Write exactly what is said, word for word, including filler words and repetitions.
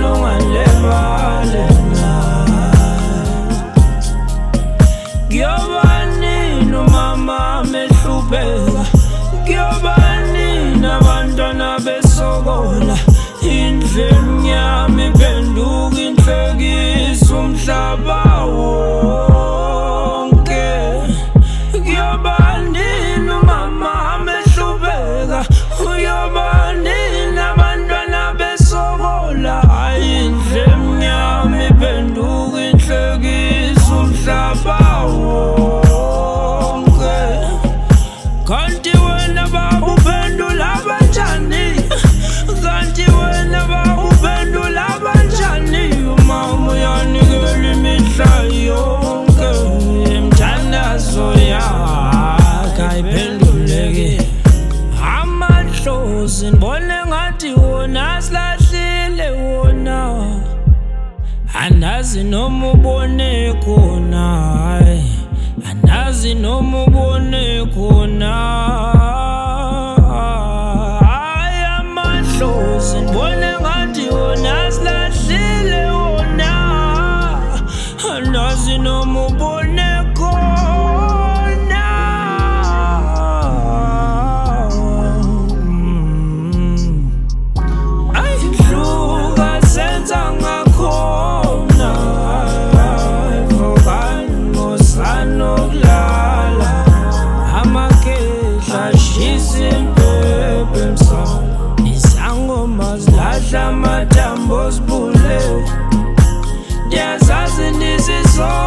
ungalevale Giovanni umama mehlubeka Giovanni abantwana besokola indleni yami penduka inhlekisa umhlaba wonke Giovanni umama mehlubeka Giovanni abantwana besokola indleni yami penduka inhlekisa umhlaba wonke Kanti wena baba uphendula kanjani Kanti wena baba uphendula kanjani Umama uyanikela imihla yonke Imthandazo yakhe ayiphenduleke Amadlozi ngibone ngathi wona silahlile wona Andazi noma ubone khona Andazi noma ubone khona Ay amadlozi ngibone ngathi wona silahlile wona Andazi noma ubone khona Ay hluka senza ngakhona Sanokulala amakehla ashisa impepho emsamo Izangoma zilahla amathambo sibule Ndiyazazi ndisizona